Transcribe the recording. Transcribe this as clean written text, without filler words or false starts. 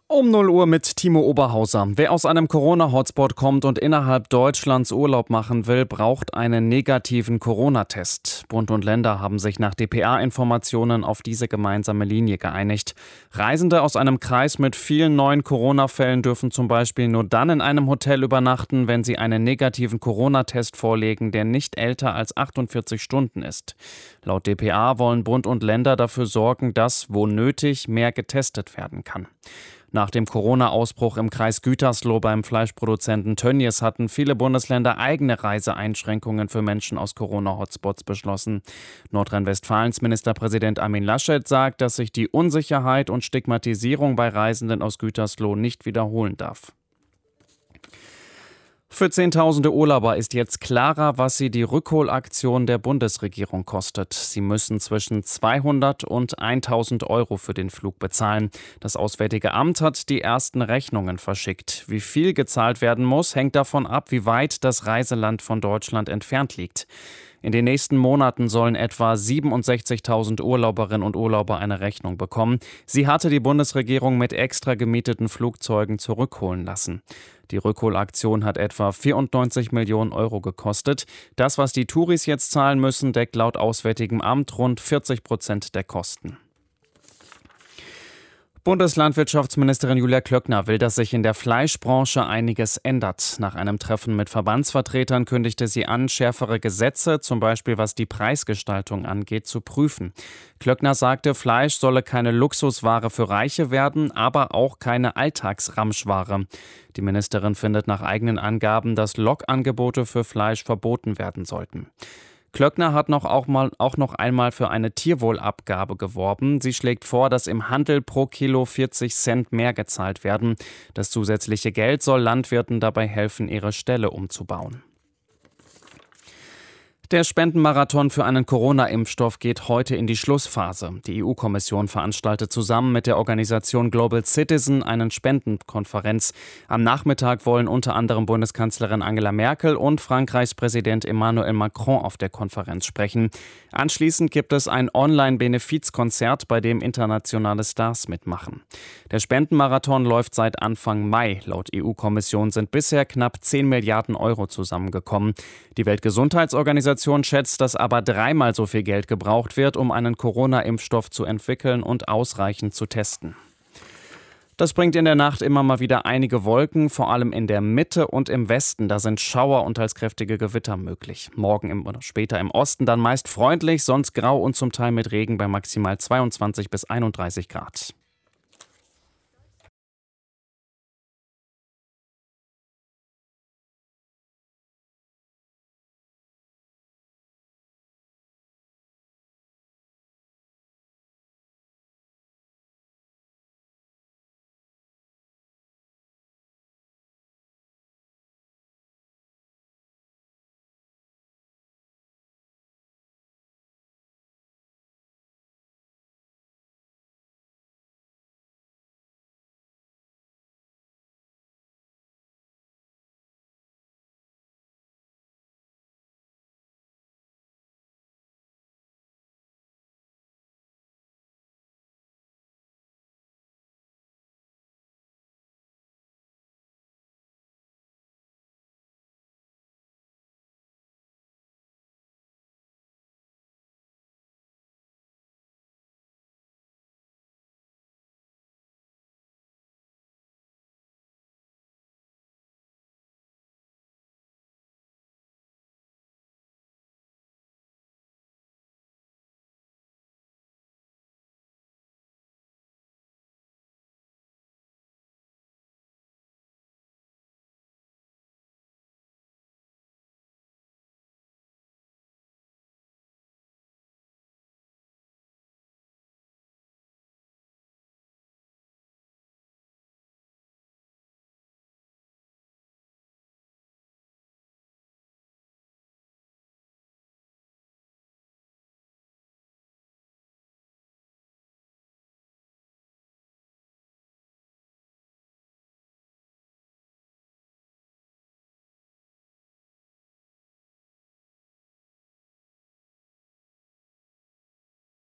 Um 0 Uhr mit Timo Oberhauser. Wer aus einem Corona-Hotspot kommt und innerhalb Deutschlands Urlaub machen will, braucht einen negativen Corona-Test. Bund und Länder haben sich nach dpa-Informationen auf diese gemeinsame Linie geeinigt. Reisende aus einem Kreis mit vielen neuen Corona-Fällen dürfen zum Beispiel nur dann in einem Hotel übernachten, wenn sie einen negativen Corona-Test vorlegen, der nicht älter als 48 Stunden ist. Laut dpa wollen Bund und Länder dafür sorgen, dass, wo nötig, mehr getestet werden kann. Nach dem Corona-Ausbruch im Kreis Gütersloh beim Fleischproduzenten Tönnies hatten viele Bundesländer eigene Reiseeinschränkungen für Menschen aus Corona-Hotspots beschlossen. Nordrhein-Westfalens Ministerpräsident Armin Laschet sagt, dass sich die Unsicherheit und Stigmatisierung bei Reisenden aus Gütersloh nicht wiederholen darf. Für Zehntausende Urlauber ist jetzt klarer, was sie die Rückholaktion der Bundesregierung kostet. Sie müssen zwischen 200 und 1000 Euro für den Flug bezahlen. Das Auswärtige Amt hat die ersten Rechnungen verschickt. Wie viel gezahlt werden muss, hängt davon ab, wie weit das Reiseland von Deutschland entfernt liegt. In den nächsten Monaten sollen etwa 67.000 Urlauberinnen und Urlauber eine Rechnung bekommen. Sie hatte die Bundesregierung mit extra gemieteten Flugzeugen zurückholen lassen. Die Rückholaktion hat etwa 94 Millionen Euro gekostet. Das, was die Touris jetzt zahlen müssen, deckt laut Auswärtigem Amt rund 40% der Kosten. Bundeslandwirtschaftsministerin Julia Klöckner will, dass sich in der Fleischbranche einiges ändert. Nach einem Treffen mit Verbandsvertretern kündigte sie an, schärfere Gesetze, zum Beispiel was die Preisgestaltung angeht, zu prüfen. Klöckner sagte, Fleisch solle keine Luxusware für Reiche werden, aber auch keine Alltagsramschware. Die Ministerin findet nach eigenen Angaben, dass Lockangebote für Fleisch verboten werden sollten. Klöckner hat auch noch einmal für eine Tierwohlabgabe geworben. Sie schlägt vor, dass im Handel pro Kilo 40 Cent mehr gezahlt werden. Das zusätzliche Geld soll Landwirten dabei helfen, ihre Ställe umzubauen. Der Spendenmarathon für einen Corona-Impfstoff geht heute in die Schlussphase. Die EU-Kommission veranstaltet zusammen mit der Organisation Global Citizen eine Spendenkonferenz. Am Nachmittag wollen unter anderem Bundeskanzlerin Angela Merkel und Frankreichs Präsident Emmanuel Macron auf der Konferenz sprechen. Anschließend gibt es ein Online-Benefizkonzert, bei dem internationale Stars mitmachen. Der Spendenmarathon läuft seit Anfang Mai. Laut EU-Kommission sind bisher knapp 10 Milliarden Euro zusammengekommen. Die Weltgesundheitsorganisation schätzt, dass aber 3-mal so viel Geld gebraucht wird, um einen Corona-Impfstoff zu entwickeln und ausreichend zu testen. Das bringt in der Nacht immer mal wieder einige Wolken, vor allem in der Mitte und im Westen. Da sind Schauer und teils kräftige Gewitter möglich. Morgen oder später im Osten dann meist freundlich, sonst grau und zum Teil mit Regen bei maximal 22 bis 31 Grad.